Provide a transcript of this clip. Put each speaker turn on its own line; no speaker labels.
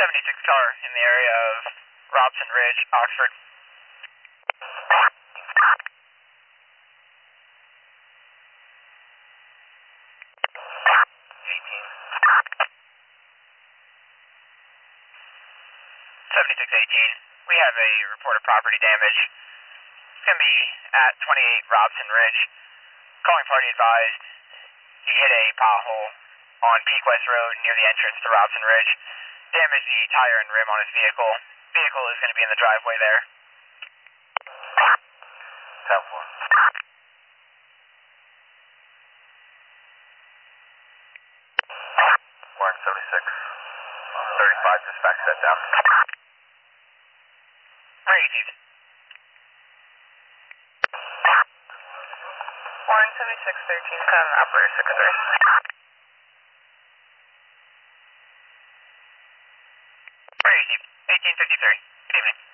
76 car in the area of Robson Ridge, Oxford. 7618. We have a report of property damage. It's going to be at 28 Robson Ridge. Calling party advised. He hit a pothole on Peak West Road near the entrance to Robson Ridge. Damaged the tire and rim on his vehicle. Vehicle is going to be in the driveway there.
10-4. Warren 76. 35, dispatch set down.
Where are you, Steve?
Warren 7613, come operator 63.
Where are you, Steve? 1853. Good evening.